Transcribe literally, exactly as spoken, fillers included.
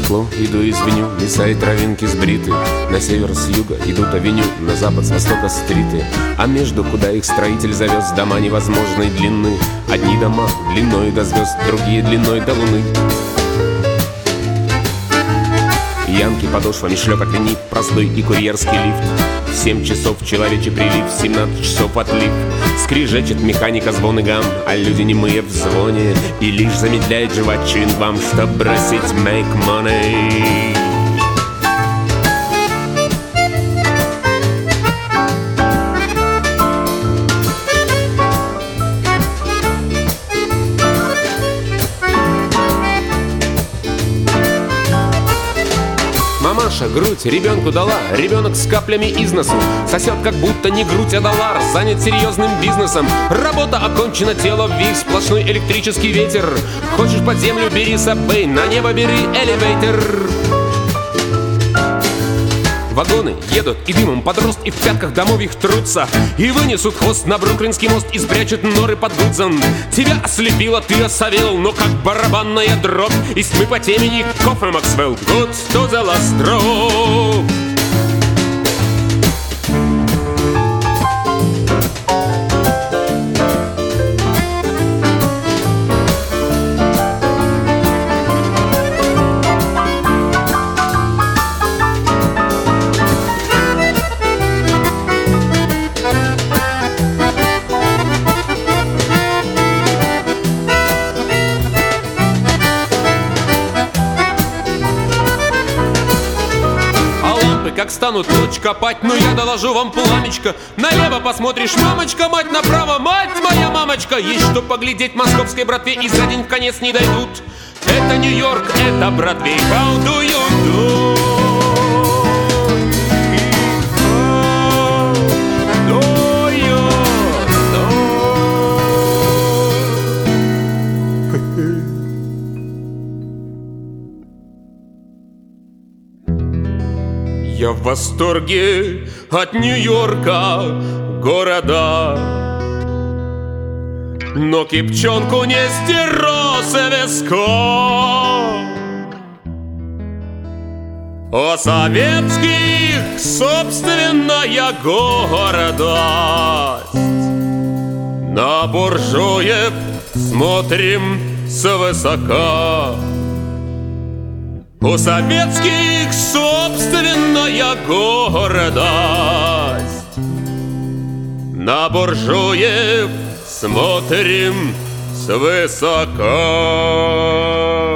стекло, иду и звеню, леса и травинки сбриты. На север с юга идут авеню, на запад с востока стриты. А между, куда их строитель завез, дома невозможной длины. Одни дома длиной до звезд, другие длиной до луны. Янки подошвами шлепят линив, простой и курьерский лифт. В семь часов человечий прилив, в семнадцать часов отлив. Скрижечет механика звон и гам, а люди немые в звоне. И лишь замедляет жевать чуингвам, чтоб бросить make money. Мамаша грудь ребенку дала, ребенок с каплями из носу. Сосет как будто не грудь, а доллар, занят серьезным бизнесом. Работа окончена, тело вверх, сплошной электрический ветер. Хочешь под землю, бери сабвей, на небо бери элевейтор. Вагоны едут и дымом под рост, и в пятках домов их трутся. И вынесут хвост на Бруклинский мост, и спрячут норы под Гудзон. Тебя ослепило, ты осовел, но как барабанная дробь. Из тьмы по темени кофе Максвелл, good to the last drop. Как станут ночь копать, но я доложу вам пламечко. Налево посмотришь, мамочка, мать, направо, мать моя мамочка. Есть что поглядеть московской братве, и за день в конец не дойдут. Это Нью-Йорк, это Бродвей. How do you do? Я в восторге от Нью-Йорка, города, но кипчонку не стерося веска. О советских собственная гордость. На буржуев смотрим свысока. У советских собственная гордость. На буржуев смотрим свысока.